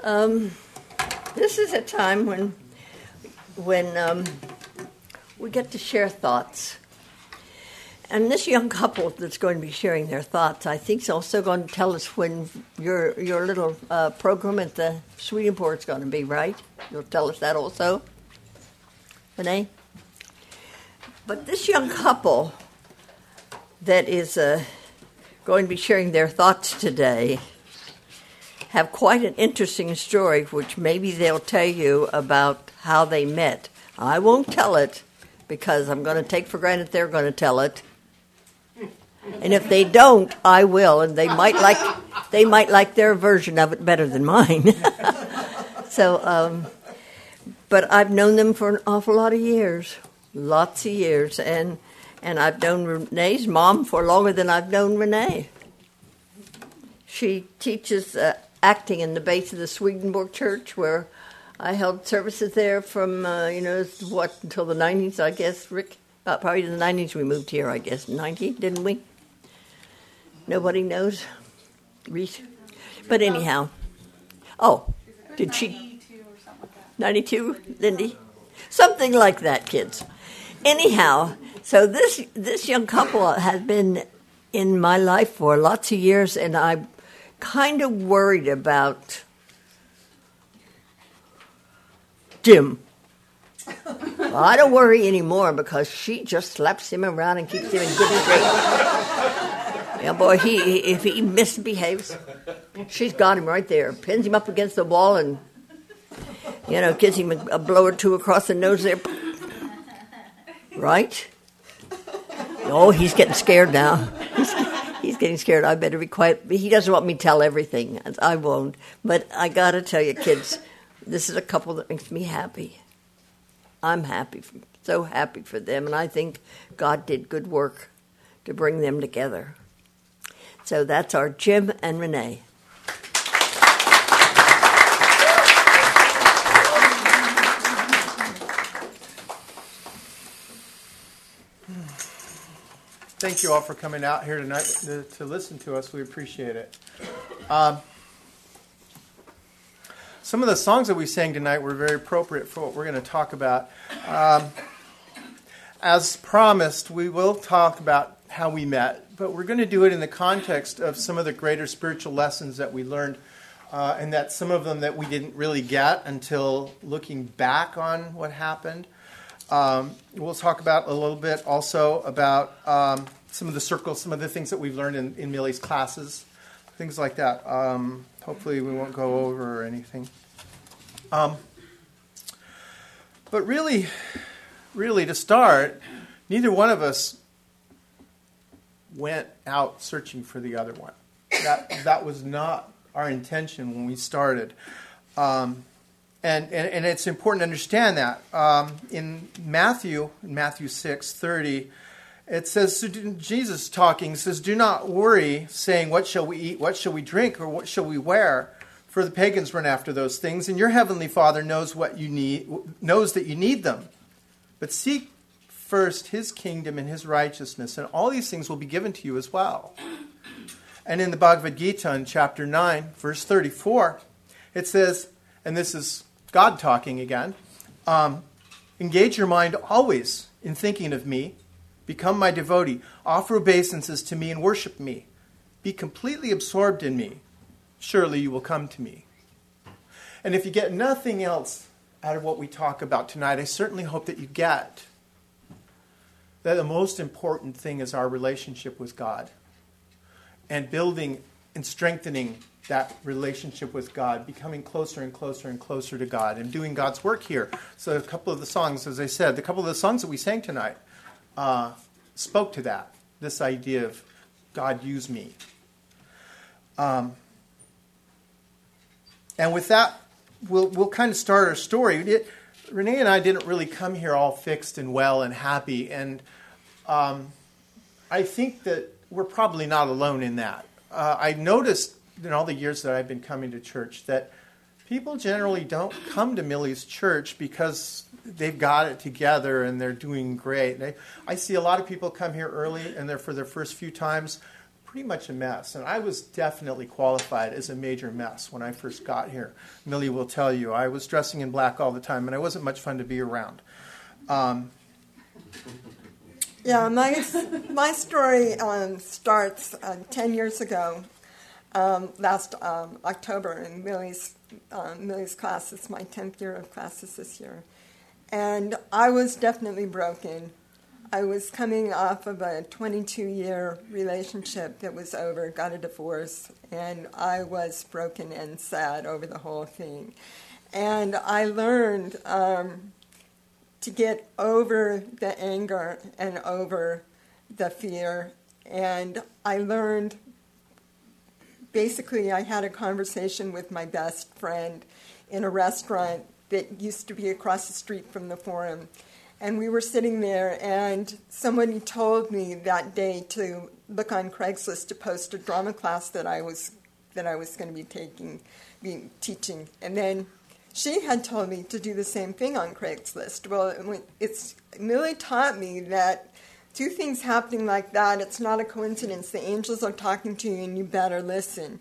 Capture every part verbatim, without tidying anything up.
Um, this is a time when when um, we get to share thoughts. And this young couple that's going to be sharing their thoughts, I think, is also going to tell us when your your little uh, program at the Swedenborg is going to be, right? You'll tell us that also, Renee? But this young couple that is uh, going to be sharing their thoughts today have quite an interesting story, which maybe they'll tell you about how they met. I won't tell it because I'm going to take for granted they're going to tell it. And if they don't, I will, and they might like they might like their version of it better than mine. so, um, but I've known them for an awful lot of years, lots of years, and and I've known Renee's mom for longer than I've known Renee. She teaches uh, acting in the base of the Swedenborg Church, where I held services there from uh, you know what until the nineties, I guess. Rick, uh, probably in the nineties we moved here, I guess. ninety, didn't we? Nobody knows. Reese. But anyhow. Oh, did she? ninety-two or something like that. ninety-two, Lindy? Something like that, kids. Anyhow, so this this young couple has been in my life for lots of years, and I'm kind of worried about Jim. Well, I don't worry anymore because she just slaps him around and keeps him in good shape. Yeah, boy, he, he if he misbehaves, she's got him right there. Pins him up against the wall and, you know, gives him a, a blow or two across the nose there. Right? Oh, he's getting scared now. He's, he's getting scared. I better be quiet. He doesn't want me to tell everything. I won't. But I got to tell you, kids, this is a couple that makes me happy. I'm happy, for, so happy for them, and I think God did good work to bring them together. So that's our Jim and Renee. Thank you all for coming out here tonight to, to listen to us. We appreciate it. Um, some of the songs that we sang tonight were very appropriate for what we're going to talk about. Um, as promised, we will talk about how we met, but we're going to do it in the context of some of the greater spiritual lessons that we learned, uh, and that some of them that we didn't really get until looking back on what happened. Um, we'll talk about a little bit also about um, some of the circles, some of the things that we've learned in, in Millie's classes, things like that. Um, hopefully we won't go over or anything. Um, but really, really to start, neither one of us went out searching for the other one. That that was not our intention when we started. Um, and, and, and it's important to understand that. Um, in Matthew, in Matthew six thirty, it says, so Jesus talking, says, do not worry, saying, what shall we eat, what shall we drink, or what shall we wear? For the pagans run after those things, and your heavenly Father knows what you need, knows that you need them. But seek first his kingdom and his righteousness, and all these things will be given to you as well. And in the Bhagavad Gita in chapter nine, verse thirty-four, it says, and this is God talking again, um, engage your mind always in thinking of me, become my devotee, offer obeisances to me and worship me, be completely absorbed in me, surely you will come to me. And if you get nothing else out of what we talk about tonight, I certainly hope that you get that the most important thing is our relationship with God, and building and strengthening that relationship with God, becoming closer and closer and closer to God, and doing God's work here. So a couple of the songs, as I said, a couple of the songs that we sang tonight uh, spoke to that, this idea of God use me. Um, and with that, we'll we'll kind of start our story. It, Renee and I didn't really come here all fixed and well and happy, and um, I think that we're probably not alone in that. Uh, I noticed in all the years that I've been coming to church that people generally don't come to Millie's church because they've got it together and they're doing great. They, I see a lot of people come here early and they're for their first few times pretty much a mess. And I was definitely qualified as a major mess when I first got here. Millie will tell you, I was dressing in black all the time, and I wasn't much fun to be around. Um, yeah, my, my story um, starts uh, ten years ago, um, last um, October, in Millie's, uh, Millie's class. It's my tenth year of classes this year. And I was definitely broken. I was coming off of a twenty-two-year relationship that was over, got a divorce, and I was broken and sad over the whole thing. And I learned um, to get over the anger and over the fear. And I learned, basically, I had a conversation with my best friend in a restaurant that used to be across the street from the Forum. And we were sitting there, and somebody told me that day to look on Craigslist to post a drama class that I was that I was going to be taking, be teaching. And then she had told me to do the same thing on Craigslist. Well, it's Millie taught me that two things happening like that, it's not a coincidence. The angels are talking to you, and you better listen.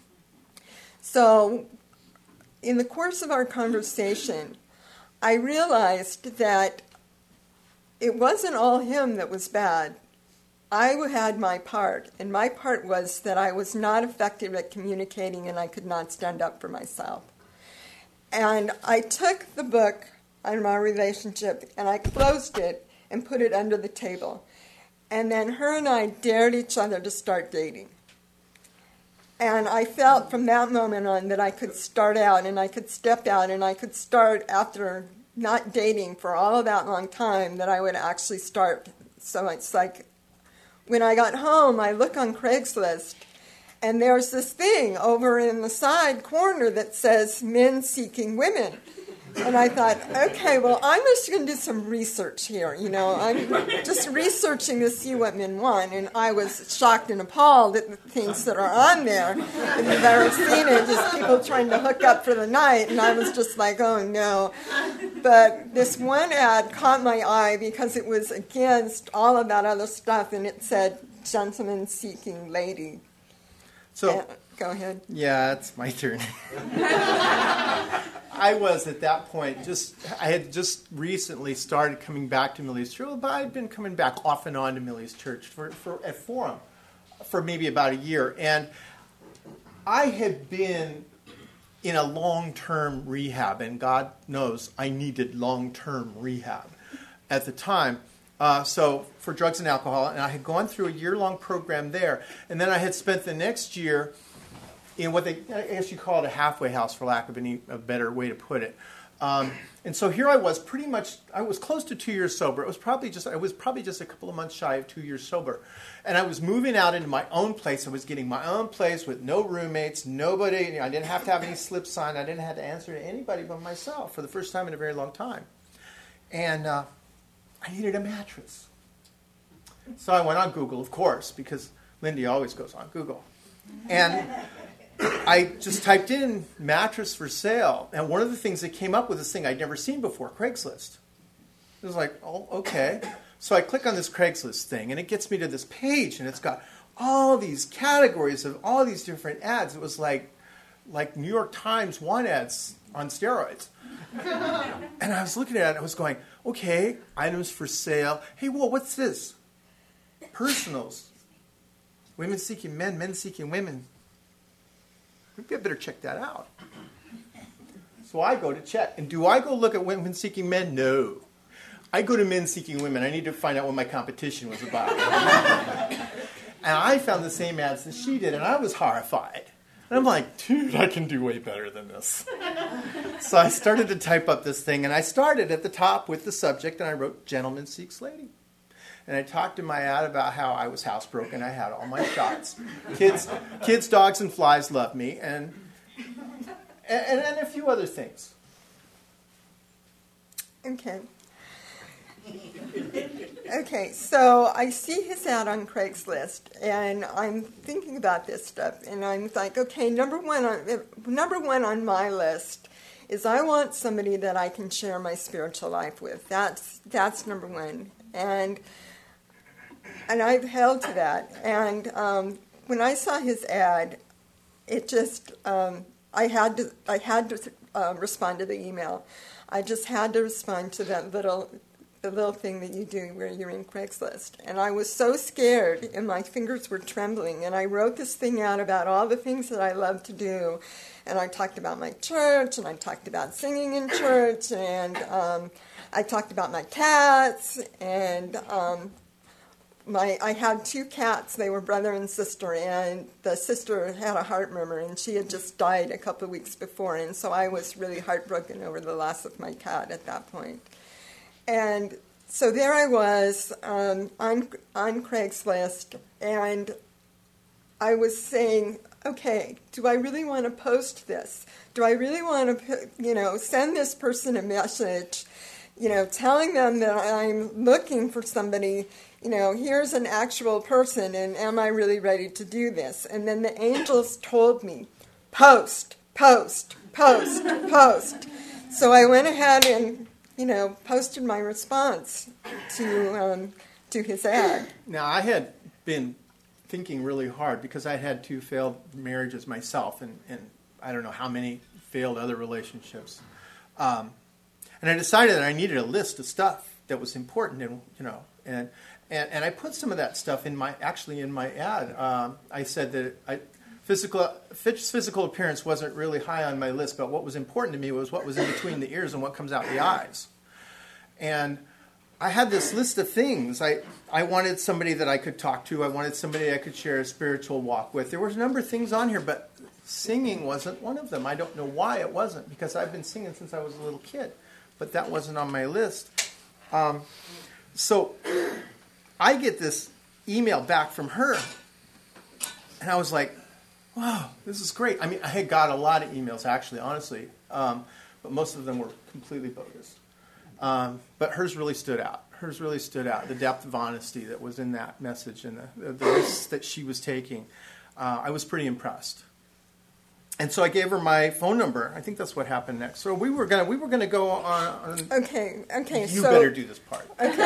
So, in the course of our conversation, I realized that it wasn't all him that was bad. I had my part, and my part was that I was not effective at communicating and I could not stand up for myself. And I took the book on my relationship and I closed it and put it under the table. And then her and I dared each other to start dating. And I felt from that moment on that I could start out and I could step out and I could start after not dating for all of that long time, that I would actually start. So it's like when I got home, I look on Craigslist, and there's this thing over in the side corner that says men seeking women. And I thought, okay, well, I'm just going to do some research here. You know, I'm just researching to see what men want. And I was shocked and appalled at the things that are on there. If you've ever seen it, just people trying to hook up for the night. And I was just like, oh, no. But this one ad caught my eye because it was against all of that other stuff. And it said, gentleman seeking lady. So, uh, go ahead. Yeah, it's my turn. I was at that point just, I had just recently started coming back to Millie's Church, but I'd been coming back off and on to Millie's Church for, for at Forum for maybe about a year. And I had been in a long-term rehab, and God knows I needed long-term rehab at the time. Uh, so for drugs and alcohol, and I had gone through a year-long program there, and then I had spent the next year in what they, I guess you call it a halfway house, for lack of any a better way to put it. Um, and so here I was, pretty much, I was close to two years sober. It was probably just, I was probably just a couple of months shy of two years sober. And I was moving out into my own place. I was getting my own place with no roommates, nobody. You know, I didn't have to have any slip sign. I didn't have to answer to anybody but myself for the first time in a very long time. And uh, I needed a mattress. So I went on Google, of course, because Lindy always goes on Google. And I just typed in mattress for sale, and one of the things that came up was this thing I'd never seen before, Craigslist. It was like, oh, okay. So I click on this Craigslist thing, and it gets me to this page, and it's got all these categories of all these different ads. It was like, like New York Times want ads on steroids. And I was looking at it, and I was going, okay, items for sale. Hey, whoa, what's this? Personals. Women seeking men, men seeking women. Maybe I better check that out. So I go to check. And do I go look at women seeking men? No. I go to men seeking women. I need to find out what my competition was about. And I found the same ads that she did, and I was horrified. And I'm like, dude, I can do way better than this. So I started to type up this thing, and I started at the top with the subject, and I wrote, Gentleman Seeks Lady. And I talked in my ad about how I was housebroken. I had all my shots. Kids, kids, dogs, and flies love me, and and, and a few other things. Okay. Okay, so I see his ad on Craigslist, and I'm thinking about this stuff, and I'm like, okay, number one on number one on my list is I want somebody that I can share my spiritual life with. That's that's number one, and and I've held to that. And um, when I saw his ad, it just um, I had to I had to uh, respond to the email. I just had to respond to that little the little thing that you do where you're in Craigslist. And I was so scared, and my fingers were trembling. And I wrote this thing out about all the things that I love to do. And I talked about my church, and I talked about singing in church, and um, I talked about my cats, and um, my I had two cats. They were brother and sister, and the sister had a heart murmur, and she had just died a couple of weeks before. And so I was really heartbroken over the loss of my cat at that point. And so there I was um, on on Craigslist, and I was saying, okay, do I really want to post this? Do I really want to, you know, send this person a message, you know, telling them that I'm looking for somebody, you know, here's an actual person, and am I really ready to do this? And then the angels told me, post, post, post, post. So I went ahead and, you know, posted my response to um, to his ad. Now, I had been thinking really hard because I had two failed marriages myself, and, and I don't know how many failed other relationships. Um, and I decided that I needed a list of stuff that was important, and you know, and and, and I put some of that stuff in my actually in my ad. Um, I said that I. Physical, physical appearance wasn't really high on my list, but what was important to me was what was in between the ears and what comes out the eyes. And I had this list of things. I, I wanted somebody that I could talk to. I wanted somebody I could share a spiritual walk with. There was a number of things on here, but singing wasn't one of them. I don't know why it wasn't, because I've been singing since I was a little kid, but that wasn't on my list. Um, so I get this email back from her, and I was like, wow, this is great. I mean, I had got a lot of emails, actually, honestly, um, but most of them were completely bogus. Um, but hers really stood out. Hers really stood out. The depth of honesty that was in that message and the, the risks that she was taking. Uh, I was pretty impressed. And so I gave her my phone number. I think that's what happened next. So we were gonna we were gonna go on. on okay, okay. You so, better do this part.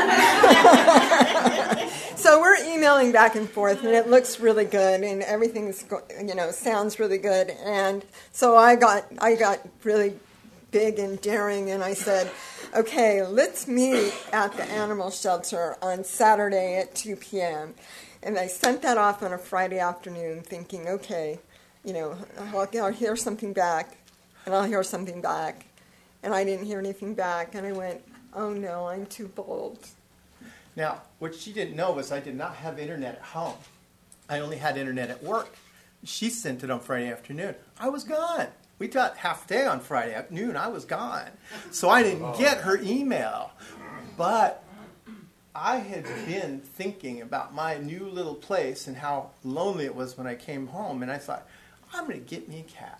Okay. So we're emailing back and forth, and it looks really good, and everything's you know sounds really good. And so I got I got really big and daring, and I said, okay, let's meet at the animal shelter on Saturday at two p.m. And I sent that off on a Friday afternoon, thinking, okay. You know, I'll, I'll hear something back, and I'll hear something back. And I didn't hear anything back, and I went, oh no, I'm too bold. Now, what she didn't know was I did not have internet at home. I only had internet at work. She sent it on Friday afternoon. I was gone. We got half a day on Friday afternoon. I was gone. So I didn't get her email. But I had been thinking about my new little place and how lonely it was when I came home, and I thought, I'm going to get me a cat.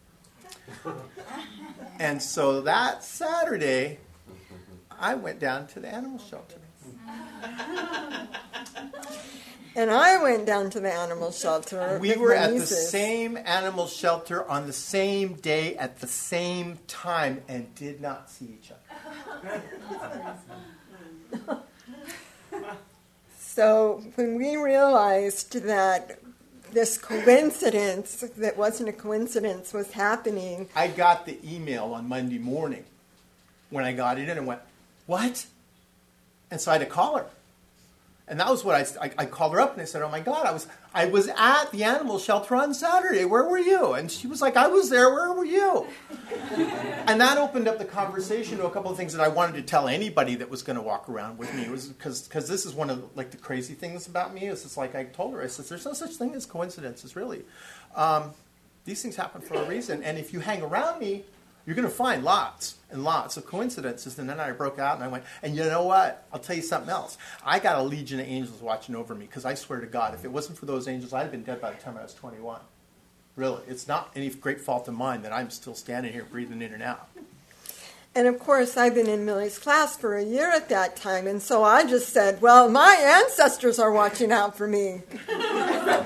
And so that Saturday, I went down to the animal shelter. And I went down to the animal shelter. We were at the same animal shelter on the same day at the same time and did not see each other. So when we realized that this coincidence that wasn't a coincidence was happening. I got the email on Monday morning. When I got it in and went, what? And so I had to call her. And that was what I, I, I called her up and I said, oh my God, I was I was at the animal shelter on Saturday. Where were you? And she was like, I was there. Where were you? And that opened up the conversation to a couple of things that I wanted to tell anybody that was going to walk around with me. It was because because this is one of the, like the crazy things about me. Is it's like I told her, I said, there's no such thing as coincidences, really. Um, these things happen for a reason. And if you hang around me, you're going to find lots and lots of coincidences. And then I broke out and I went, and you know what? I'll tell you something else. I got a legion of angels watching over me because I swear to God, if it wasn't for those angels, I'd have been dead by the time I was twenty-one. Really. It's not any great fault of mine that I'm still standing here breathing in and out. And of course, I've been in Millie's class for a year at that time. And so I just said, well, my ancestors are watching out for me.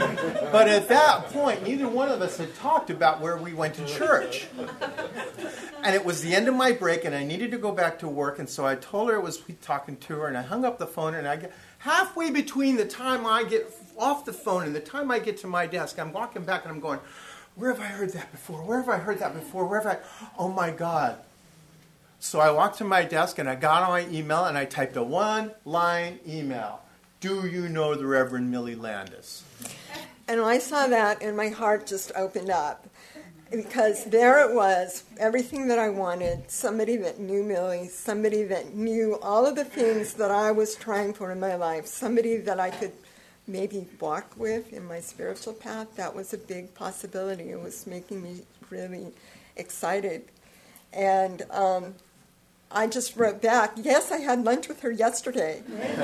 But at that point, neither one of us had talked about where we went to church. And it was the end of my break, and I needed to go back to work, and so I told her I was talking to her, and I hung up the phone, and I get halfway between the time I get off the phone and the time I get to my desk, I'm walking back, and I'm going, where have I heard that before? Where have I heard that before? Where have I... Oh, my God. So I walked to my desk, and I got on my email, and I typed a one-line email. Do you know the Reverend Millie Landis? And I saw that, and my heart just opened up. Because there it was, everything that I wanted, somebody that knew Millie, somebody that knew all of the things that I was trying for in my life, somebody that I could maybe walk with in my spiritual path. That was a big possibility. It was making me really excited. And um, I just wrote back, yes, I had lunch with her yesterday.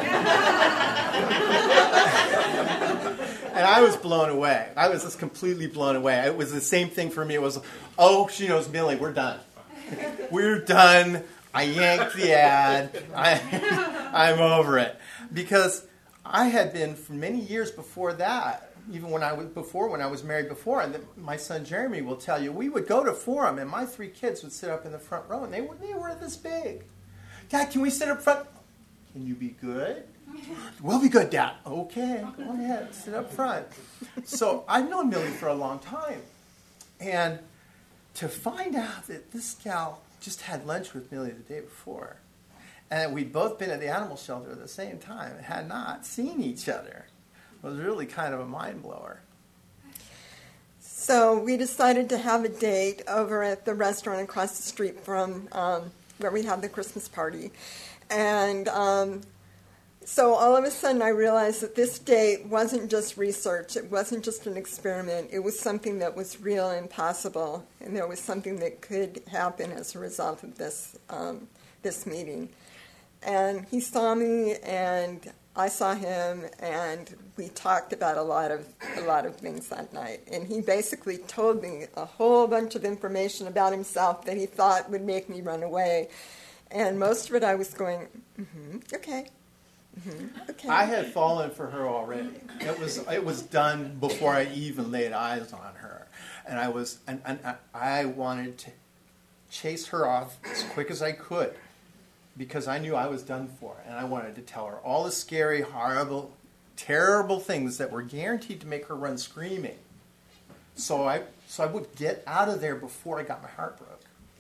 And I was blown away. I was just completely blown away. It was the same thing for me. It was, oh, she knows Millie. We're done. We're done. I yanked the ad. I, I'm over it. Because I had been for many years before that, even when I was before when I was married before, and the, my son Jeremy will tell you, we would go to Forum, and my three kids would sit up in the front row, and they were they were this big. Dad, can we sit up front? Can you be good? We'll be good, Dad. Okay, go ahead, sit up front. So I've known Millie for a long time. And to find out that this gal just had lunch with Millie the day before, and that we'd both been at the animal shelter at the same time and had not seen each other, was really kind of a mind blower. So we decided to have a date over at the restaurant across the street from um, where we had the Christmas party. And um, so all of a sudden I realized that this date wasn't just research. It wasn't just an experiment. It was something that was real and possible. And there was something that could happen as a result of this um, this meeting. And he saw me, and I saw him, and we talked about a lot of a lot of things that night. And he basically told me a whole bunch of information about himself that he thought would make me run away. And most of it I was going, mm-hmm, okay, mm-hmm, okay. I had fallen for her already. It was it was done before I even laid eyes on her, and I was and, and I wanted to chase her off as quick as I could, because I knew I was done for, and I wanted to tell her all the scary, horrible, terrible things that were guaranteed to make her run screaming. So I so I would get out of there before I got my heart broke.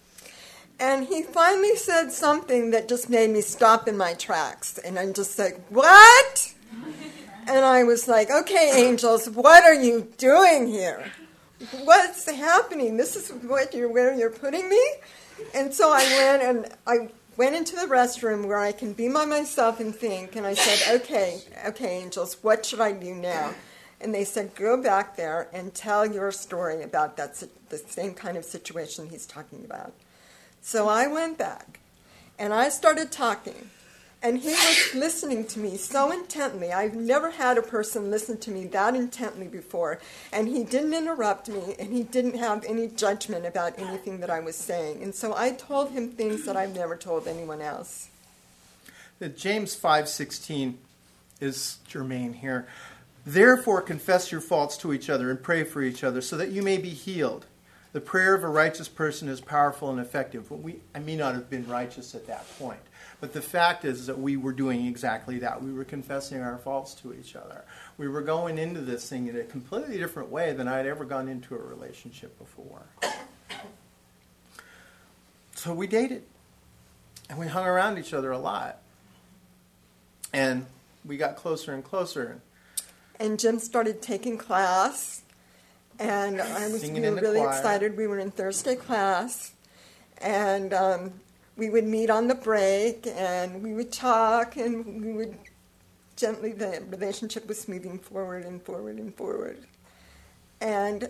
And he finally said something that just made me stop in my tracks. And I'm just like, what? And I was like, okay, angels, what are you doing here? What's happening? This is what you're, where you're putting me? And so I went and I went into the restroom where I can be by myself and think. And I said, okay, okay, angels, what should I do now? And they said, go back there and tell your story about that the same kind of situation he's talking about. So I went back, and I started talking, and he was listening to me so intently. I've never had a person listen to me that intently before, and he didn't interrupt me, and he didn't have any judgment about anything that I was saying. And so I told him things that I've never told anyone else. The James five sixteen is germane here. Therefore confess your faults to each other and pray for each other so that you may be healed. The prayer of a righteous person is powerful and effective. We, I may not have been righteous at that point, but the fact is that we were doing exactly that. We were confessing our faults to each other. We were going into this thing in a completely different way than I'd ever gone into a relationship before. So we dated, and we hung around each other a lot, and we got closer and closer. And Jim started taking class. And I was we were really choir. excited. We were in Thursday class, and um, we would meet on the break, and we would talk, and we would gently, the relationship was moving forward and forward and forward. And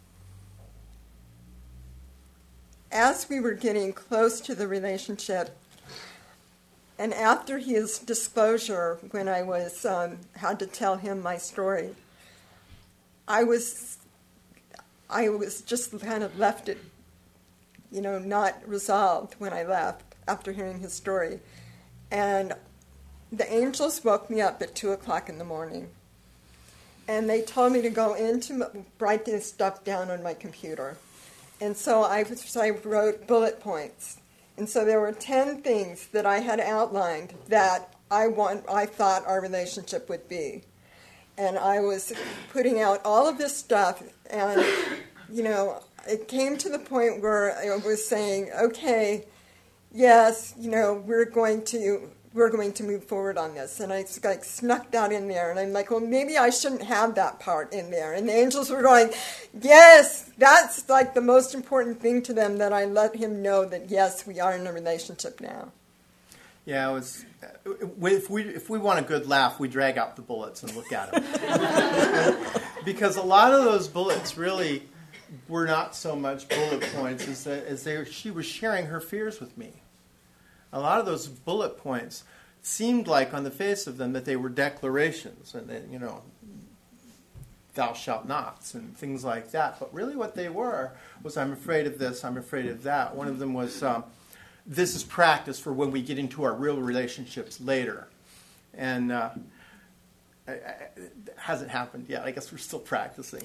as we were getting close to the relationship, and after his disclosure, when I was um, had to tell him my story, I was... I was just kind of left it, you know, not resolved when I left after hearing his story. And the angels woke me up at two o'clock in the morning. And they told me to go in to write this stuff down on my computer. And so I, so I wrote bullet points. And so there were ten things that I had outlined that I want, I thought our relationship would be. And I was putting out all of this stuff, and, you know, it came to the point where I was saying, okay, yes, you know, we're going to we're going to move forward on this. And I like snuck that in there, and I'm like, well, maybe I shouldn't have that part in there. And the angels were going, yes, that's like the most important thing to them, that I let him know that, yes, we are in a relationship now. Yeah, it was. If we if we want a good laugh, we drag out the bullets and look at them, because a lot of those bullets really were not so much bullet points as that, as they she was sharing her fears with me. A lot of those bullet points seemed like, on the face of them, that they were declarations, and that, you know, thou shalt nots and things like that. But really, what they were was, I'm afraid of this, I'm afraid of that. One of them was, um, this is practice for when we get into our real relationships later. And uh, I, I, it hasn't happened yet. I guess we're still practicing.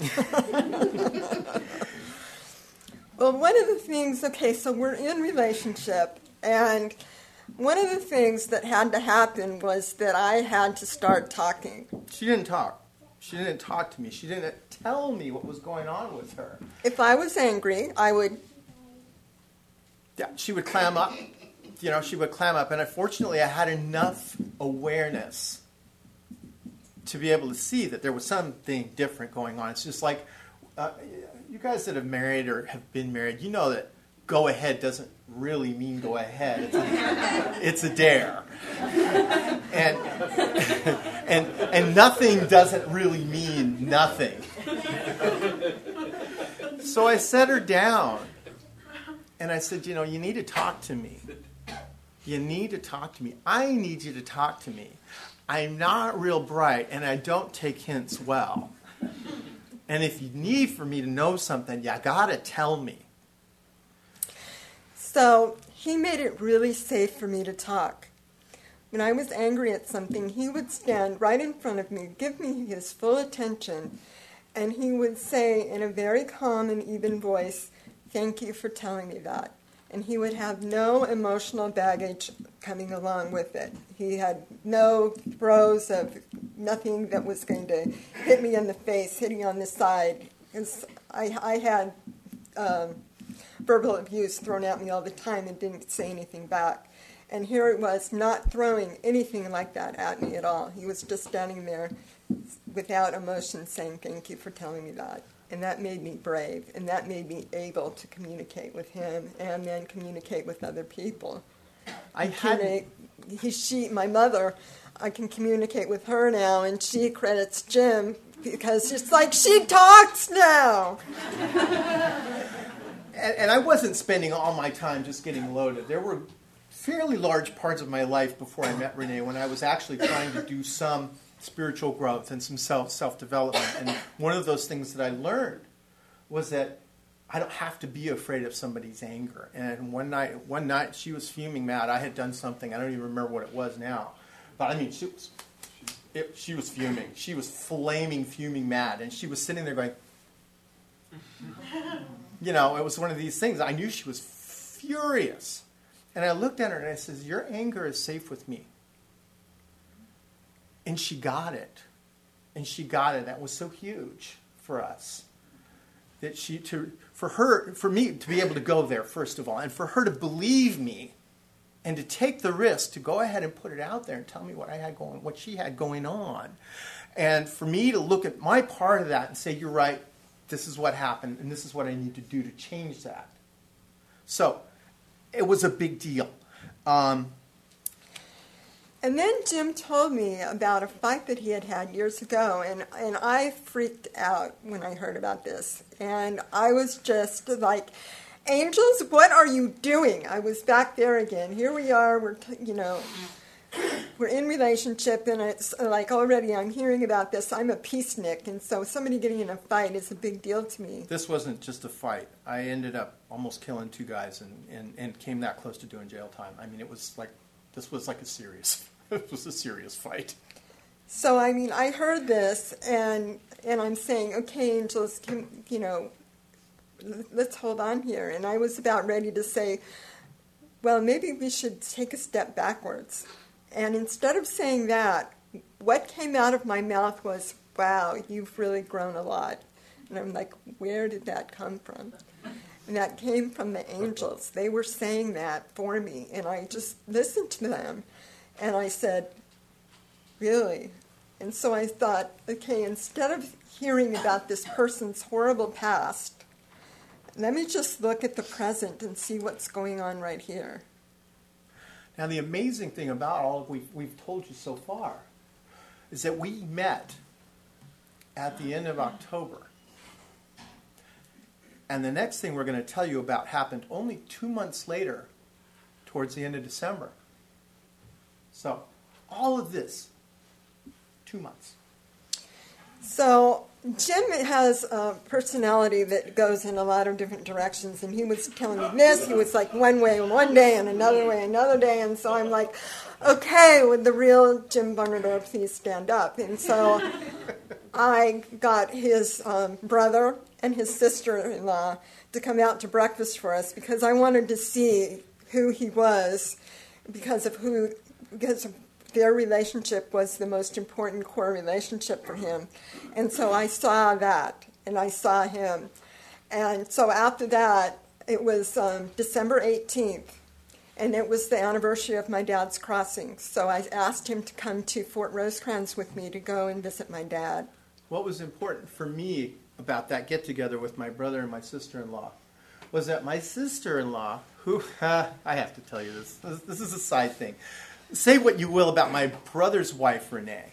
Well, one of the things, okay, so we're in relationship, and one of the things that had to happen was that I had to start talking. She didn't talk. She didn't talk to me. She didn't tell me what was going on with her. If I was angry, I would... Yeah, she would clam up. You know, she would clam up. And unfortunately, I had enough awareness to be able to see that there was something different going on. It's just like, uh, you guys that have married or have been married, you know that go ahead doesn't really mean go ahead. It's a, it's a dare. And, and, and nothing doesn't really mean nothing. So I set her down. And I said, you know, you need to talk to me. You need to talk to me. I need you to talk to me. I'm not real bright, and I don't take hints well. And if you need for me to know something, you got to tell me. So he made it really safe for me to talk. When I was angry at something, he would stand right in front of me, give me his full attention, and he would say in a very calm and even voice, "Thank you for telling me that." And he would have no emotional baggage coming along with it. He had no throws of nothing that was going to hit me in the face, hitting on the side. Because I, I had um, verbal abuse thrown at me all the time and didn't say anything back. And here it was, not throwing anything like that at me at all. He was just standing there without emotion saying, "Thank you for telling me that." And that made me brave, and that made me able to communicate with him and then communicate with other people. I had he, she, my mother, I can communicate with her now, and she credits Jim because it's like she talks now. and, and I wasn't spending all my time just getting loaded. There were fairly large parts of my life before I met Renee when I was actually trying to do some spiritual growth and some self self-development. And one of those things that I learned was that I don't have to be afraid of somebody's anger. And one night, one night she was fuming mad. I had done something. I don't even remember what it was now. But I mean, she was, it, she was fuming. She was flaming, fuming mad. And she was sitting there going, you know, it was one of these things. I knew she was furious. And I looked at her and I said, "Your anger is safe with me." And she got it. And she got it. That was so huge for us. That she, to, for her, for me to be able to go there, first of all, and for her to believe me and to take the risk to go ahead and put it out there and tell me what I had going, what she had going on. And for me to look at my part of that and say, "You're right, this is what happened, and this is what I need to do to change that." So, it was a big deal. Um, And then Jim told me about a fight that he had had years ago, and, and I freaked out when I heard about this. And I was just like, "Angels, what are you doing?" I was back there again. Here we are, we're, t- you know, we're in relationship, and it's like already I'm hearing about this. I'm a peacenik, and so somebody getting in a fight is a big deal to me. This wasn't just a fight. I ended up almost killing two guys and, and, and came that close to doing jail time. I mean, it was like, this was like a serious It was a serious fight. So, I mean, I heard this, and and I'm saying, "Okay, angels, can, you know, let's hold on here. And I was about ready to say, well, maybe we should take a step backwards. And instead of saying that, what came out of my mouth was, wow, you've really grown a lot. And I'm like, where did that come from? And that came from the angels. They were saying that for me. And I just listened to them. And I said, really? And so I thought, okay, instead of hearing about this person's horrible past, let me just look at the present and see what's going on right here. Now, the amazing thing about all we've, we've told you so far is that we met at the end of October. And the next thing we're going to tell you about happened only two months later, towards the end of December. So, all of this, two months. So, Jim has a personality that goes in a lot of different directions, and he was telling me this. He was like one way one day and another way another day, and so I'm like, okay, would the real Jim Barnardore please stand up? And so I got his um, brother and his sister-in-law to come out to breakfast for us because I wanted to see who he was because of who, because of their relationship was the most important core relationship for him. And so I saw that, and I saw him. And so after that, it was um, December eighteenth, and it was the anniversary of my dad's crossing. So I asked him to come to Fort Rosecrans with me to go and visit my dad. What was important for me about that get-together with my brother and my sister-in-law was that my sister-in-law, who, uh, I have to tell you this, this, this is a side thing. Say what you will about my brother's wife, Renee,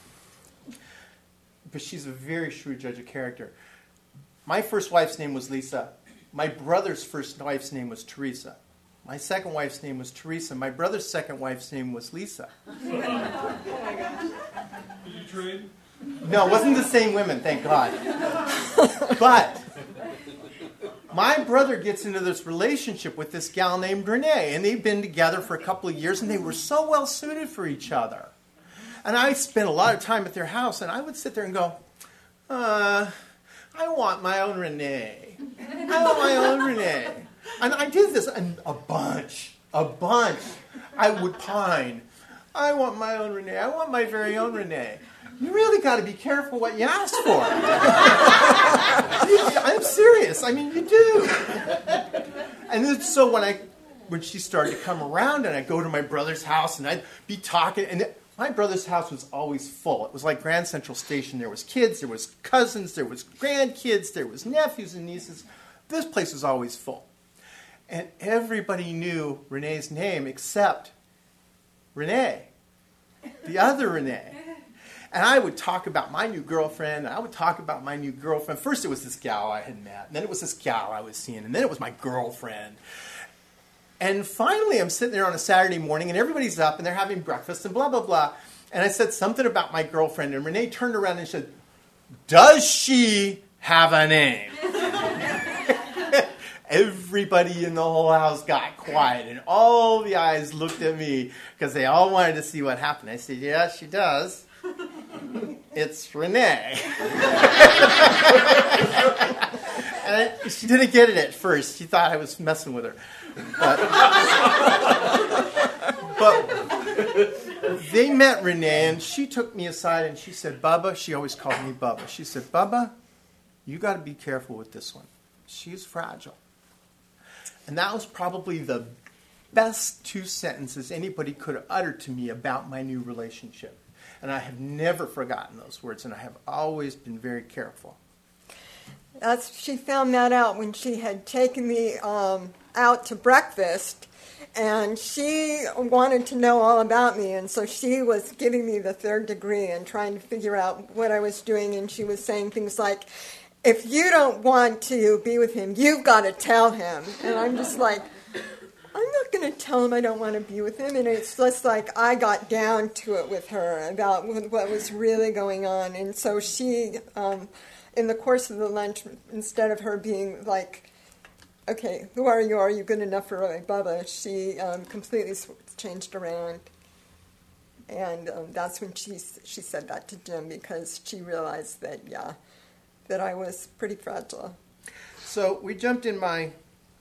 but she's a very shrewd judge of character. My first wife's name was Lisa. My brother's first wife's name was Teresa. My second wife's name was Teresa. My brother's second wife's name was Lisa. Oh my gosh. Did you trade? No, it wasn't the same women, thank God. But my brother gets into this relationship with this gal named Renee, and they've been together for a couple of years, and they were so well suited for each other. And I spent a lot of time at their house, and I would sit there and go, uh, I want my own Renee. I want my own Renee. And I did this and a bunch, a bunch. I would pine. I want my own Renee. I want my very own Renee. You really got to be careful what you ask for. I'm serious. I mean, you do. And then, so when I, when she started to come around, and I'd go to my brother's house, and I'd be talking, and my brother's house was always full. It was like Grand Central Station. There was kids, there was cousins, there was grandkids, there was nephews and nieces. This place was always full. And everybody knew Renee's name except Renee, the other Renee. And I would talk about my new girlfriend, and I would talk about my new girlfriend. First it was this gal I had met, and then it was this gal I was seeing, and then it was my girlfriend. And finally I'm sitting there on a Saturday morning, and everybody's up, and they're having breakfast, and blah, blah, blah. And I said something about my girlfriend, and Renee turned around and said, "Does she have a name?" Everybody in the whole house got quiet, and all the eyes looked at me, because they all wanted to see what happened. I said, "Yeah, she does. It's Renee." And I, she didn't get it at first. She thought I was messing with her. But, but they met Renee, and she took me aside, and she said, "Bubba," she always called me Bubba. She said, "Bubba, you got to be careful with this one. She's fragile." And that was probably the best two sentences anybody could have uttered to me about my new relationship. And I have never forgotten those words, and I have always been very careful. That's, she found that out when she had taken me um, out to breakfast, and she wanted to know all about me, and so she was giving me the third degree and trying to figure out what I was doing, and she was saying things like, "If you don't want to be with him, you've got to tell him." And I'm just like, I'm not going to tell him I don't want to be with him. And it's just like I got down to it with her about what was really going on. And so she, um, in the course of the lunch, instead of her being like, "Okay, who are you? Are you good enough for my Bubba?" she um, completely changed around. And um, that's when she she said that to Jim, because she realized that, yeah, that I was pretty fragile. So we jumped in my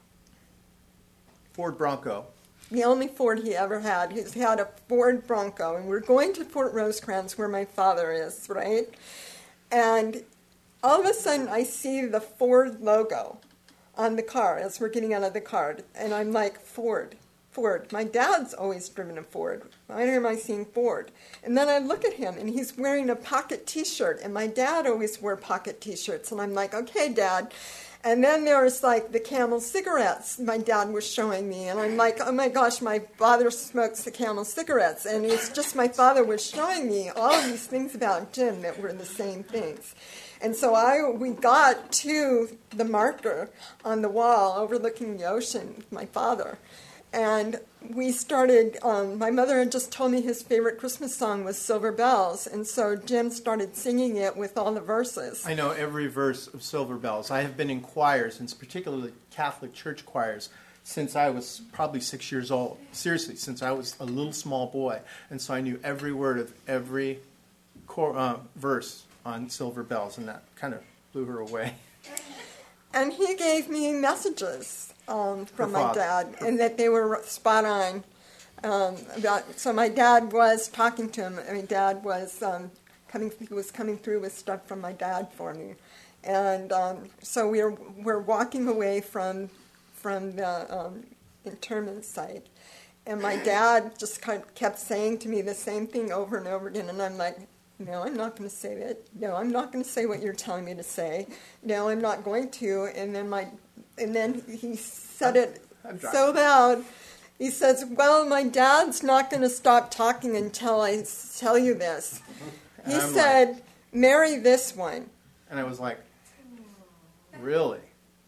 Ford Bronco. The only Ford he ever had. He's had a Ford Bronco, and we're going to Fort Rosecrans where my father is, right? And all of a sudden I see the Ford logo on the car as we're getting out of the car, and I'm like, Ford, Ford. My dad's always driven a Ford. Why am I seeing Ford? And then I look at him, and he's wearing a pocket T-shirt, and my dad always wore pocket T-shirts, and I'm like, okay, Dad. And then there's like the Camel cigarettes my dad was showing me. And I'm like, oh my gosh, my father smokes the Camel cigarettes. And it's just my father was showing me all of these things about Jim that were the same things. And so I we got to the marker on the wall overlooking the ocean with my father. And we started, um, my mother had just told me his favorite Christmas song was Silver Bells, and so Jim started singing it with all the verses. I know every verse of Silver Bells. I have been in choirs, and particularly Catholic church choirs, since I was probably six years old. Seriously, since I was a little small boy. And so I knew every word of every cor- uh, verse on Silver Bells, and that kind of blew her away. And he gave me messages. Um, from Her my father. dad, and that they were spot on. Um, about so my dad was talking to him. My dad was um, coming. He was coming through with stuff from my dad for me, and um, so we were we're walking away from from the um, interment site, and my dad just kind of kept saying to me the same thing over and over again, and I'm like, no, I'm not going to say it. No, I'm not going to say what you're telling me to say. No, I'm not going to. And then my And then he said it so loud. He says, well, my dad's not going to stop talking until I tell you this. He And I'm said, like- marry this one. And I was like, really?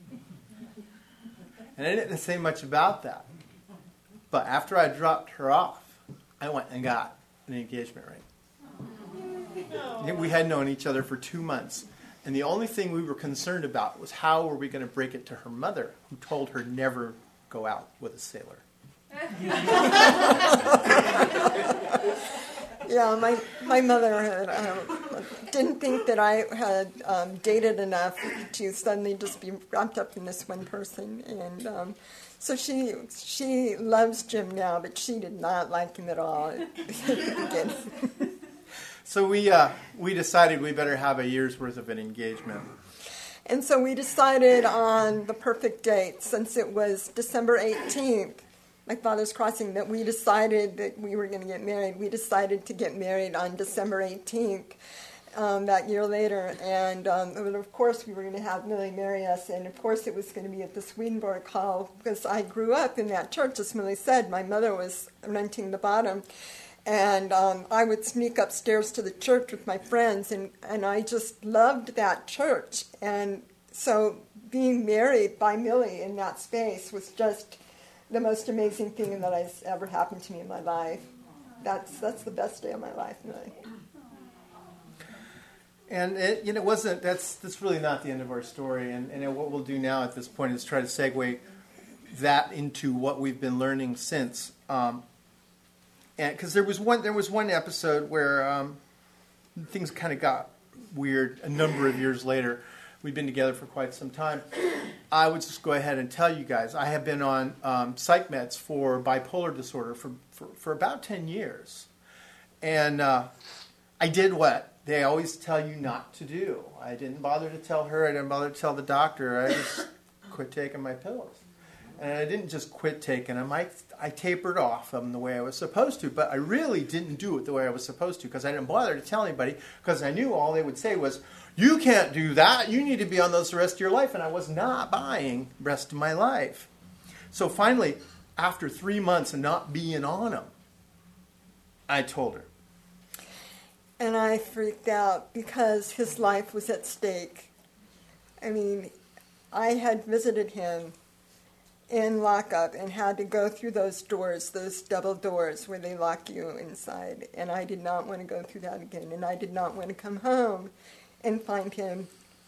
And I didn't say much about that. But after I dropped her off, I went and got an engagement ring. We had known each other for two months. And the only thing we were concerned about was how were we going to break it to her mother, who told her never go out with a sailor. Yeah, my my mother had, um, didn't think that I had um, dated enough to suddenly just be wrapped up in this one person, and um, so she she loves Jim now, but she did not like him at all at the beginning. So we uh, we decided we better have a year's worth of an engagement. And so we decided on the perfect date, since it was December eighteenth, my father's crossing, that we decided that we were going to get married. We decided to get married on December eighteenth um, that year later. And um, of course we were going to have Millie marry us, and of course it was going to be at the Swedenborg Hall, because I grew up in that church, as Millie said. My mother was renting the bottom. And um, I would sneak upstairs to the church with my friends, and, and I just loved that church. And so being married by Millie in that space was just the most amazing thing that has ever happened to me in my life. That's that's the best day of my life, Millie. And it, you know, it wasn't. That's that's really not the end of our story. And, and what we'll do now at this point is try to segue that into what we've been learning since. Um, and because there was one, there was one episode where um, things kind of got weird. A number of years later, we'd been together for quite some time. I would just go ahead and tell you guys, I have been on um, psych meds for bipolar disorder for for, for about ten years, and uh, I did what they always tell you not to do. I didn't bother to tell her. I didn't bother to tell the doctor. I just quit taking my pills. And I didn't just quit taking them. I, I tapered off them the way I was supposed to. But I really didn't do it the way I was supposed to, because I didn't bother to tell anybody, because I knew all they would say was, you can't do that. You need to be on those the rest of your life. And I was not buying the rest of my life. So finally, after three months of not being on them, I told her. And I freaked out because his life was at stake. I mean, I had visited him in lockup and had to go through those doors, those double doors where they lock you inside. And I did not want to go through that again. And I did not want to come home and find him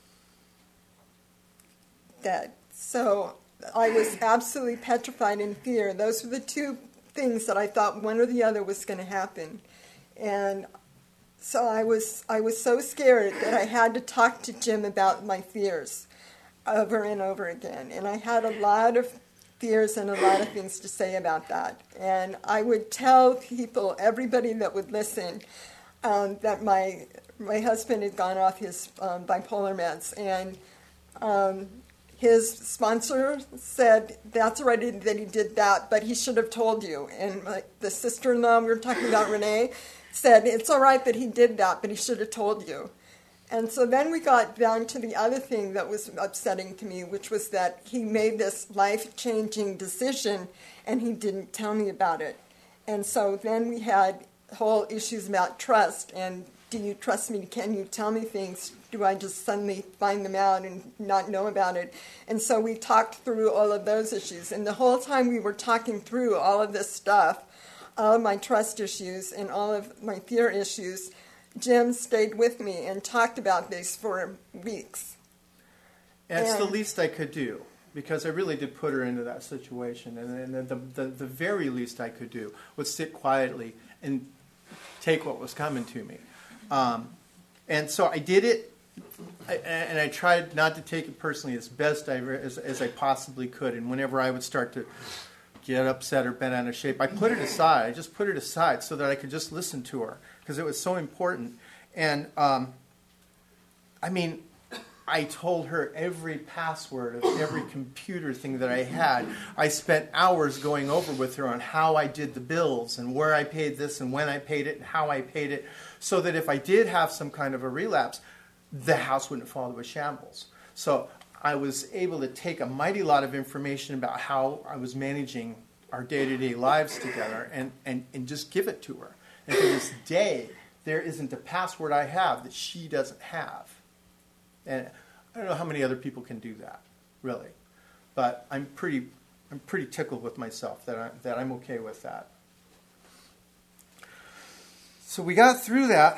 dead. So I was absolutely petrified in fear. Those were the two things that I thought one or the other was going to happen. And so I was I was so scared that I had to talk to Jim about my fears. over and over again. And I had a lot of fears and a lot of things to say about that. And I would tell people, everybody that would listen, um, that my my husband had gone off his um, bipolar meds, and um, his sponsor said, that's right that he did that, but he should have told you. And my, the sister-in-law, we were talking about Renee, said, it's all right that he did that, but he should have told you. And so then we got down to the other thing that was upsetting to me, which was that he made this life-changing decision, and he didn't tell me about it. And so then we had whole issues about trust, and do you trust me? Can you tell me things? Do I just suddenly find them out and not know about it? And so we talked through all of those issues. And the whole time we were talking through all of this stuff, all of my trust issues and all of my fear issues, Jim stayed with me and talked about this for weeks. And it's And- the least I could do, because I really did put her into that situation. And, and the, the, the very least I could do was sit quietly and take what was coming to me. Um, and so I did it, I, and I tried not to take it personally as best I, as, as I possibly could. And whenever I would start to get upset or bent out of shape, I put it aside. I just put it aside so that I could just listen to her, because it was so important. And um, I mean, I told her every password of every computer thing that I had. I spent hours going over with her on how I did the bills and where I paid this and when I paid it and how I paid it, so that if I did have some kind of a relapse, the house wouldn't fall to a shambles. So I was able to take a mighty lot of information about how I was managing our day-to-day lives together and, and, and just give it to her. And to this day, there isn't a password I have that she doesn't have. And I don't know how many other people can do that, really. But I'm pretty, I'm pretty tickled with myself that, I, that I'm okay with that. So we got through that.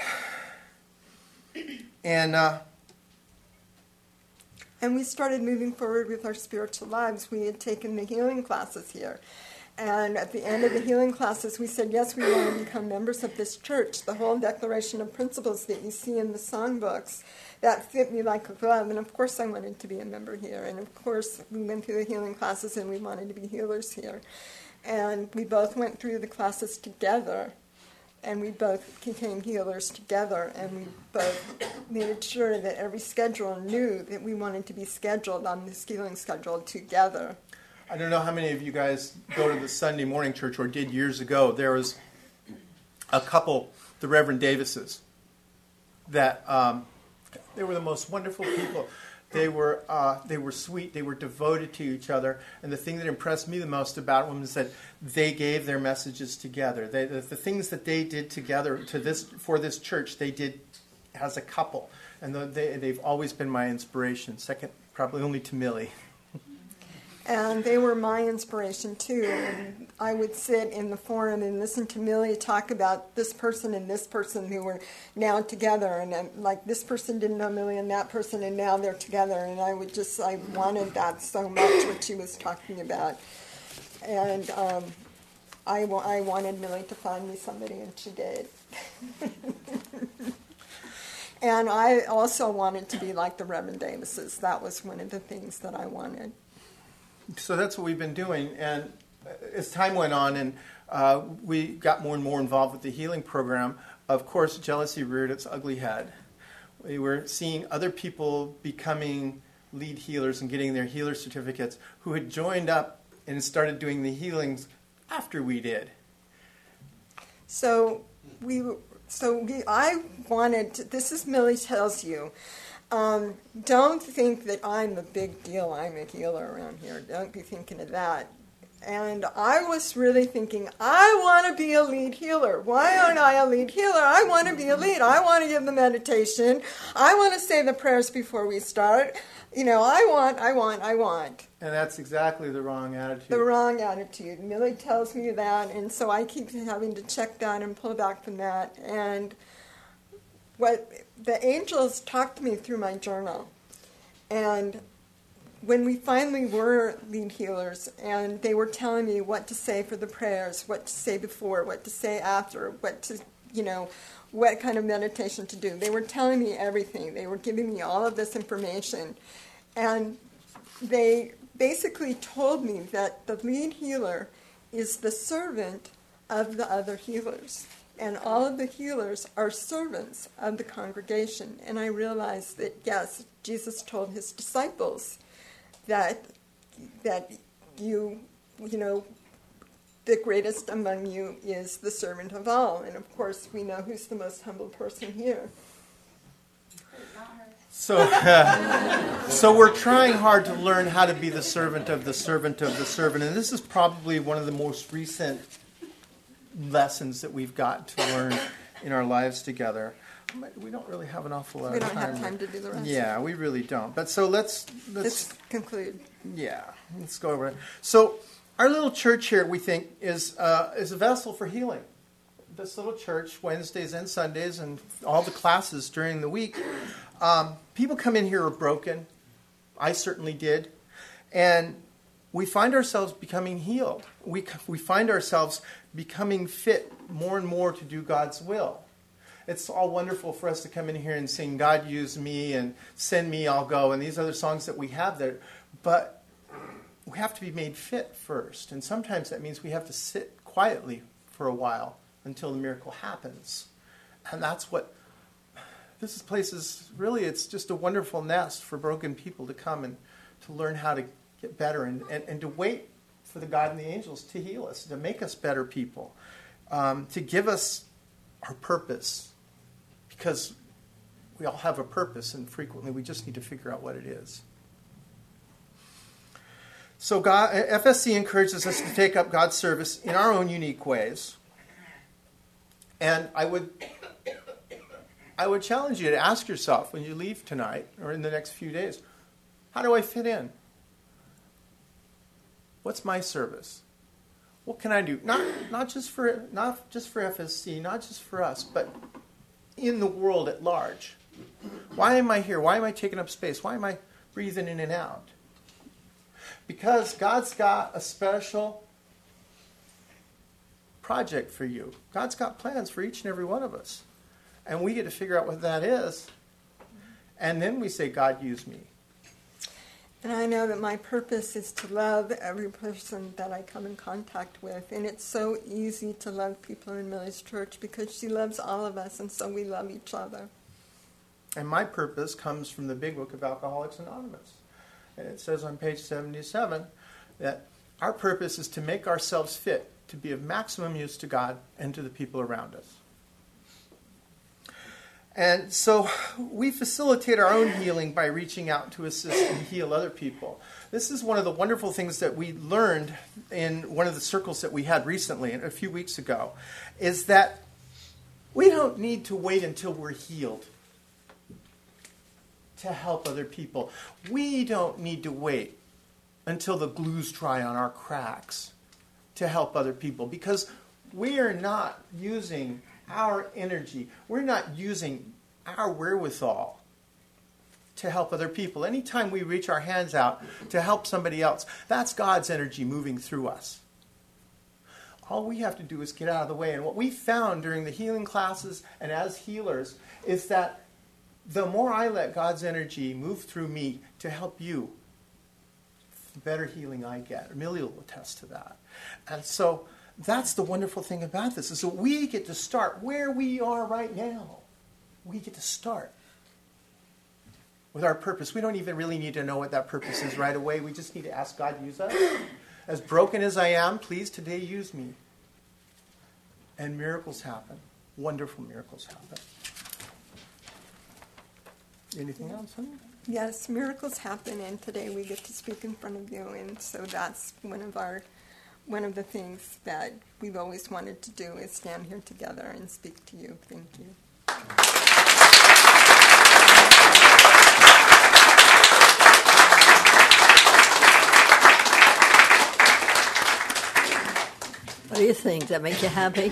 And uh, And we started moving forward with our spiritual lives. We had taken the healing classes here. And at the end of the healing classes, we said, yes, we want to become members of this church. The whole declaration of principles that you see in the songbooks, that fit me like a glove. And of course I wanted to be a member here. And of course we went through the healing classes and we wanted to be healers here. And we both went through the classes together. And we both became healers together. And we both made sure that every schedule knew that we wanted to be scheduled on this healing schedule together. I don't know how many of you guys go to the Sunday morning church or did years ago. There was a couple, the Reverend Davises, that um, they were the most wonderful people. They were uh, they were sweet. They were devoted to each other. And the thing that impressed me the most about them is that they gave their messages together. They, the, the things that they did together to this for this church, they did as a couple. And the, they, they've always been my inspiration. Second, probably only to Millie. And they were my inspiration, too. And I would sit in the forum and listen to Millie talk about this person and this person who were now together. And, and like, this person didn't know Millie and that person, and now they're together. And I would just, I wanted that so much, what she was talking about. And um, I, wa- I wanted Millie to find me somebody, and she did. And I also wanted to be like the Reverend Davises. That was one of the things that I wanted. So that's what we've been doing, and as time went on and uh, we got more and more involved with the healing program, of course, jealousy reared its ugly head. We were seeing other people becoming lead healers and getting their healer certificates who had joined up and started doing the healings after we did. So we, so we, I wanted, to, this is Millie tells you, Um, don't think that I'm a big deal. I'm a healer around here. Don't be thinking of that. And I was really thinking, I want to be a lead healer. Why aren't I a lead healer? I want to be a lead. I want to give the meditation. I want to say the prayers before we start. You know, I want, I want, I want. And that's exactly the wrong attitude. The wrong attitude. Millie tells me that, and so I keep having to check that and pull back from that. And what the angels talked to me through my journal. And when we finally were lead healers, and they were telling me what to say for the prayers, what to say before, what to say after, what to, you know, what kind of meditation to do. They were telling me everything. They were giving me all of this information. And they basically told me that the lead healer is the servant of the other healers. And all of the healers are servants of the congregation. And I realized that, yes, Jesus told his disciples that that you, you know, the greatest among you is the servant of all. And of course, we know who's the most humble person here. So, uh, so we're trying hard to learn how to be the servant of the servant of the servant. And this is probably one of the most recent lessons that we've got to learn in our lives together. We don't really have an awful lot We of don't time. have time to do the rest. Yeah, we really don't. But so let's let's, Let's conclude. yeah, let's go over it. So our little church here, we think, is uh, is a vessel for healing. This little church, Wednesdays and Sundays, and all the classes during the week. Um, people come in here are broken. I certainly did, and we find ourselves becoming healed. We we find ourselves becoming fit more and more to do God's will. It's all wonderful for us to come in here and sing, God use me, and send me, I'll go, and these other songs that we have there. But we have to be made fit first. And sometimes that means we have to sit quietly for a while until the miracle happens. And that's what, this place is, really, it's just a wonderful nest for broken people to come and to learn how to get better and, and, and to wait for the God and the angels to heal us, to make us better people, um, to give us our purpose. Because we all have a purpose, and frequently we just need to figure out what it is. So God, F S C encourages us to take up God's service in our own unique ways. And I would, I would challenge you to ask yourself when you leave tonight or in the next few days, how do I fit in? What's my service? What can I do? Not, not just for not just for F S C, not just for us, but in the world at large. Why am I here? Why am I taking up space? Why am I breathing in and out? Because God's got a special project for you. God's got plans for each and every one of us. And we get to figure out what that is. And then we say, God, use me. And I know that my purpose is to love every person that I come in contact with. And it's so easy to love people in Millie's church because she loves all of us, and so we love each other. And my purpose comes from the big book of Alcoholics Anonymous. And it says on page seventy-seven that our purpose is to make ourselves fit to be of maximum use to God and to the people around us. And so we facilitate our own healing by reaching out to assist and heal other people. This is one of the wonderful things that we learned in one of the circles that we had recently, a few weeks ago, is that we don't need to wait until we're healed to help other people. We don't need to wait until the glue's dry on our cracks to help other people, because we are not using our energy. We're not using our wherewithal to help other people. Anytime we reach our hands out to help somebody else, that's God's energy moving through us. All we have to do is get out of the way. And what we found during the healing classes and as healers is that the more I let God's energy move through me to help you, the better healing I get. Millie will attest to that. And so that's the wonderful thing about this, is that we get to start where we are right now. We get to start with our purpose. We don't even really need to know what that purpose is right away. We just need to ask God to use us. As broken as I am, please today use me. And miracles happen. Wonderful miracles happen. Anything else, honey? Yes, miracles happen, and today we get to speak in front of you, and so that's one of our One of the things that we've always wanted to do is stand here together and speak to you. Thank you. What do you think? Does that make you happy?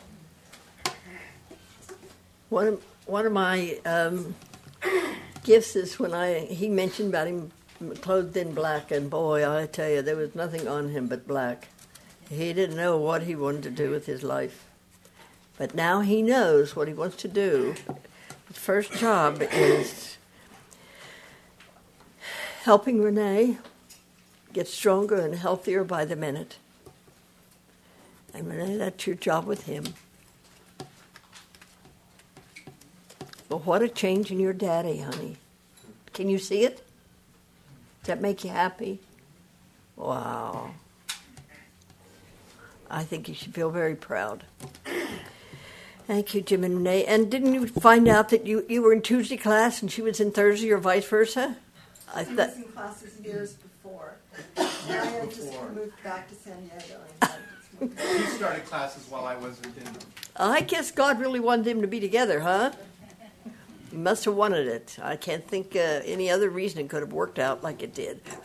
One of, one of my um, gifts is when I he mentioned about him clothed in black, and boy, I tell you, there was nothing on him but black. He didn't know what he wanted to do with his life. But now he knows what he wants to do. His first job is helping Renee get stronger and healthier by the minute. And Renee, that's your job with him. Well, what a change in your daddy, honey. Can you see it? Does that make you happy? Wow. I think you should feel very proud. Thank you, Jim and Renee. And didn't you find out that you, you were in Tuesday class and she was in Thursday or vice versa? I He thought. was in classes years before. Marion just moved back to San Diego. And had just moved back. He started classes while I wasn't in them. I guess God really wanted them to be together, huh? He must have wanted it. I can't think uh, any other reason it could have worked out like it did.